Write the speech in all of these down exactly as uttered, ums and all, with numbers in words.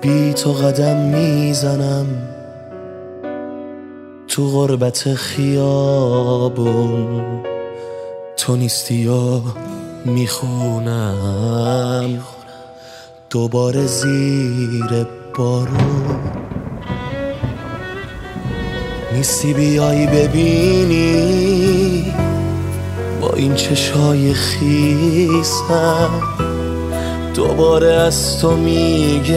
بی تو قدم میزنم تو غربت خیابون، تو نیستی و میخونم دوباره زیر بارون. نیستی بیایی ببینی با این چشای خیسم، دوباره از تو میگم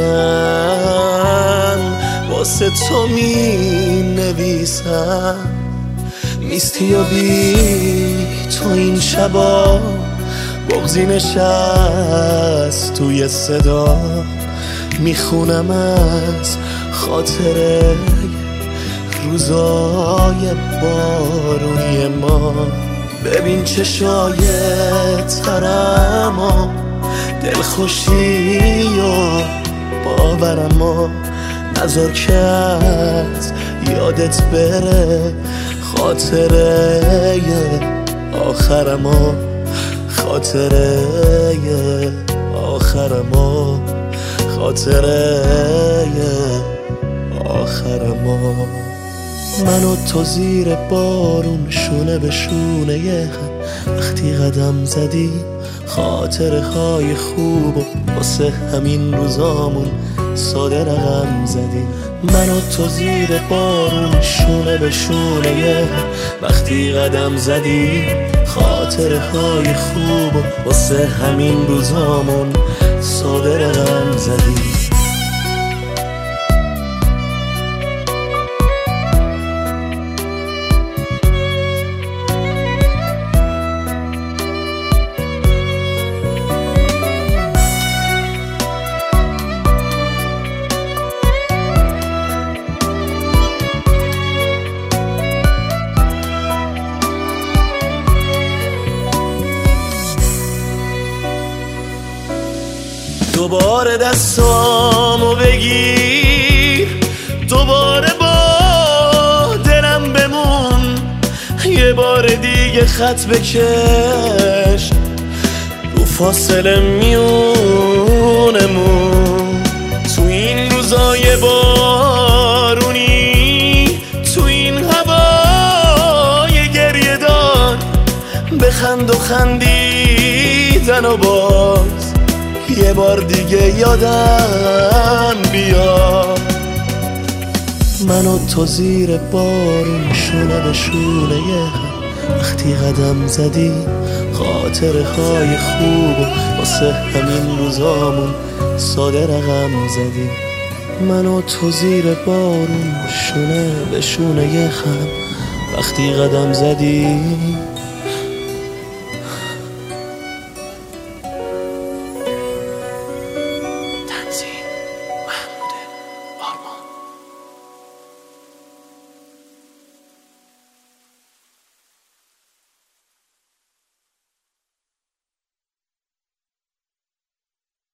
واسه تو می نویسم. نیستی و بی تو این شبا بغضی نشست توی صدا، میخونم از خاطره روزای بارونی ما. ببین چشای ترما دلخوشی و باورما، نذار که از یادت بره خاطره آخرما، خاطره آخرما، خاطره آخرما. من و تو زیر بارون شونه به شونه هم وقتی قدم زدی، خاطره های خوب و واسه همین روزامون ساده رقم زدیم. من و تو زیر بارون شونه به شونه وقتی قدم زدی، خاطره های خوب و واسه همین روزامون ساده رقم زدیم. دوباره دستامو بگیر، دوباره با دلم بمون، یه بار دیگه خط بکش رو فاصله میونمون. تو این روزای بارونی، تو این هوای گریه دار، بخند و خندیدن و باز یه بار دیگه یادم بیا. من و تو زیر بارون شونه به شونه وقتی قدم زدی، خاطره های خوب و واسه همین روزامون ساده رقم زدی. من و تو زیر بارون شونه به شونه خم وقتی قدم زدی،